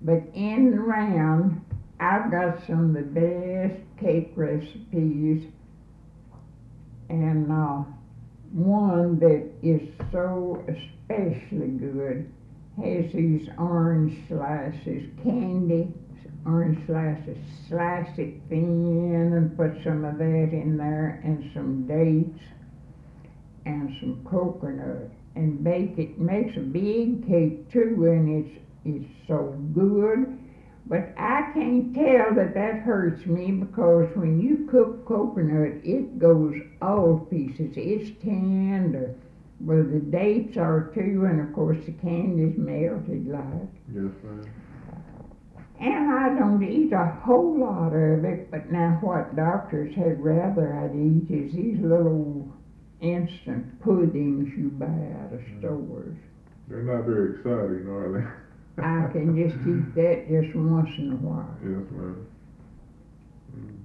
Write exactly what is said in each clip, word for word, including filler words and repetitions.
But in the round, I've got some of the best cake recipes, and uh, one that is so especially good has these orange slices, candy orange slices. Slice it thin and put some of that in there, and some dates and some coconut, and bake it. Makes a big cake too, and it's it's so good. But I can't tell that that hurts me, because when you cook coconut, it goes all to pieces. It's tender. Well, the dates are too, and of course the candy's melted like. Yes, ma'am. And I don't eat a whole lot of it, but now what doctors had rather I'd eat is these little instant puddings you buy out of stores. They're not very exciting, are they? I can just eat that just once in a while. Yes, ma'am. Mm.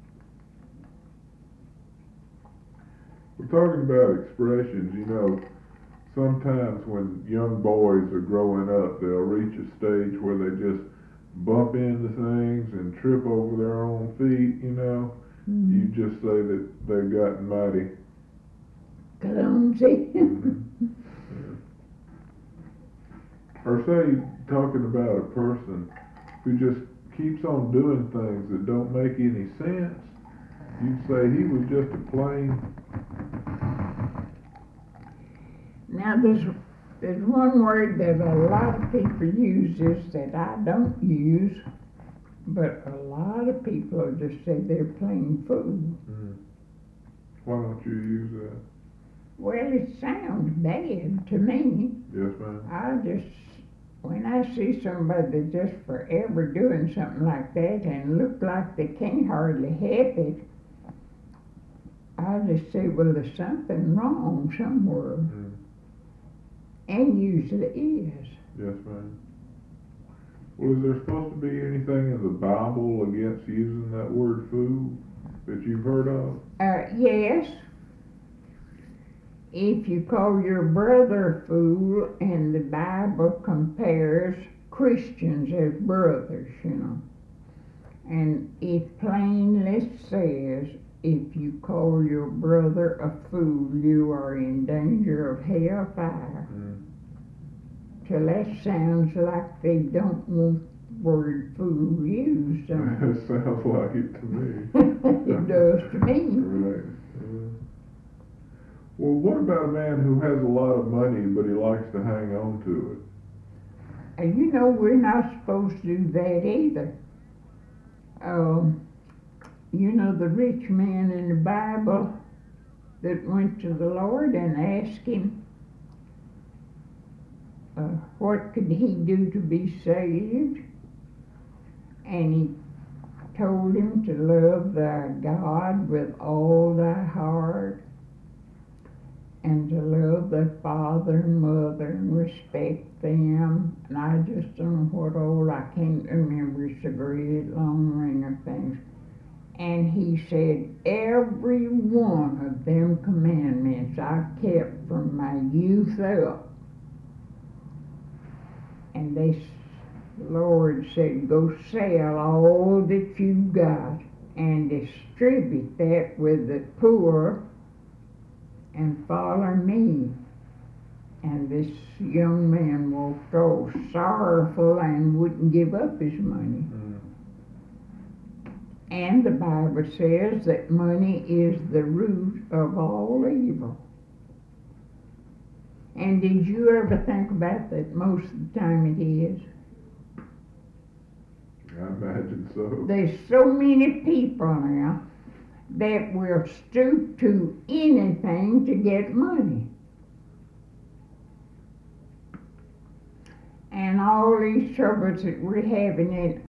We're talking about expressions, you know, sometimes when young boys are growing up, they'll reach a stage where they just bump into things and trip over their own feet, you know. Mm-hmm. You just say that they've gotten mighty clumsy. Mm-hmm. Yeah. Or say, talking about a person who just keeps on doing things that don't make any sense, you'd say he was just a plain. Now there's there's one word that a lot of people uses that I don't use, but a lot of people just say they're plain fool. Mm. Why don't you use that? Well, it sounds bad to me. Yes, ma'am. I just, when I see somebody that's just forever doing something like that and look like they can't hardly help it, I just say, well, there's something wrong somewhere. Mm. And usually is. Yes, ma'am. Well, is there supposed to be anything in the Bible against using that word fool that you've heard of? Uh, yes. If you call your brother a fool, and the Bible compares Christians as brothers, you know. And it plainly says, if you call your brother a fool, you are in danger of hellfire. Mm. So that sounds like they don't want the word fool used. It sounds like it to me. It does to me. Right. Yeah. Well, what about a man who has a lot of money, but he likes to hang on to it? And you know, we're not supposed to do that either. Um, you know, the rich man in the Bible that went to the Lord and asked him, uh, what could he do to be saved? And he told him to love thy God with all thy heart, and to love their father and mother and respect them. And I just don't know what all, I can't remember, it's a great long ring of things. And he said, every one of them commandments I kept from my youth up. And this Lord said, go sell all that you've got and distribute that with the poor, and follow me. And this young man walked all sorrowful and wouldn't give up his money. Mm. And the Bible says that money is the root of all evil. And did you ever think about that most of the time it is? I imagine so. There's so many people now that will stoop to anything to get money. And all these troubles that we're having in